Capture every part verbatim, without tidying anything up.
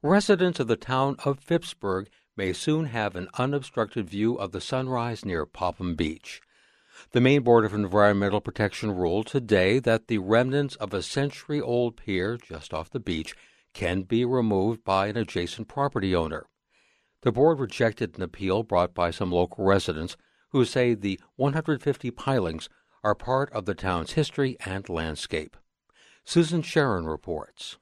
Residents of the town of Phippsburg may soon have an unobstructed view of the sunrise near Popham Beach. The Maine Board of Environmental Protection ruled today that the remnants of a century-old pier just off the beach can be removed by an adjacent property owner. The board rejected an appeal brought by some local residents who say the one hundred fifty pilings are part of the town's history and landscape. Susan Sharon reports.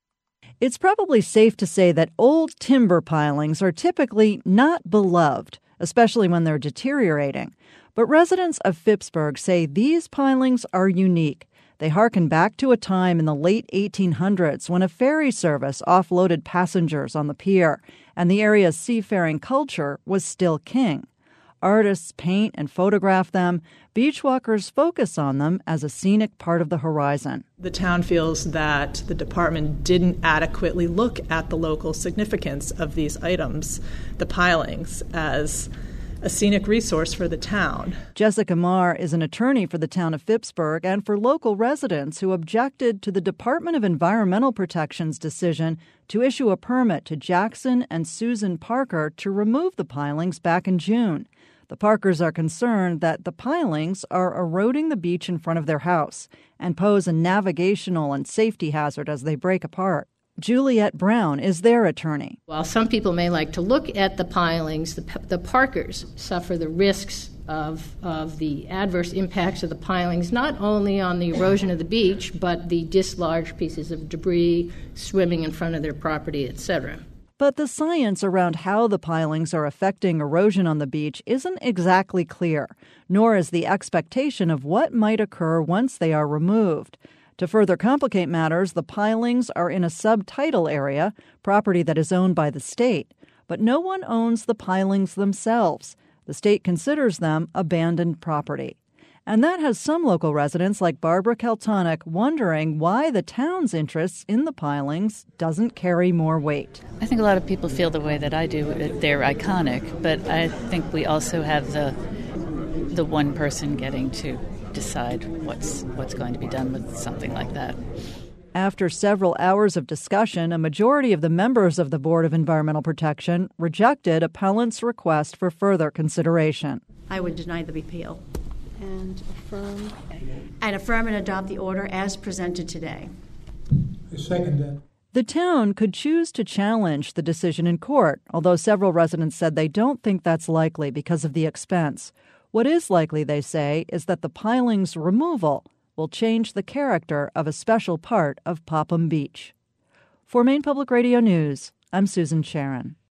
It's probably safe to say that old timber pilings are typically not beloved, especially when they're deteriorating. But residents of Phippsburg say these pilings are unique. They harken back to a time in the late eighteen hundreds when a ferry service offloaded passengers on the pier, and the area's seafaring culture was still king. Artists paint and photograph them. Beachwalkers focus on them as a scenic part of the horizon. The town feels that the department didn't adequately look at the local significance of these items, the pilings, as a scenic resource for the town. Jessica Marr is an attorney for the town of Phippsburg and for local residents who objected to the Department of Environmental Protection's decision to issue a permit to Jackson and Susan Parker to remove the pilings back in June. The Parkers are concerned that the pilings are eroding the beach in front of their house and pose a navigational and safety hazard as they break apart. Juliette Brown is their attorney. While some people may like to look at the pilings, the, the Parkers suffer the risks of, of the adverse impacts of the pilings, not only on the erosion of the beach, but the dislodged pieces of debris swimming in front of their property, et cetera. But the science around how the pilings are affecting erosion on the beach isn't exactly clear, nor is the expectation of what might occur once they are removed. To further complicate matters, the pilings are in a subtidal area, property that is owned by the state. But no one owns the pilings themselves. The state considers them abandoned property. And that has some local residents like Barbara Keltonic wondering why the town's interests in the pilings doesn't carry more weight. I think a lot of people feel the way that I do. They're iconic, but I think we also have the the one person getting to decide what's what's going to be done with something like that. After several hours of discussion, a majority of the members of the Board of Environmental Protection rejected appellant's request for further consideration. I would deny the repeal. And affirm. And affirm and adopt the order as presented today. I second that. The town could choose to challenge the decision in court, although several residents said they don't think that's likely because of the expense. What is likely, they say, is that the pilings' removal will change the character of a special part of Popham Beach. For Maine Public Radio News, I'm Susan Sharon.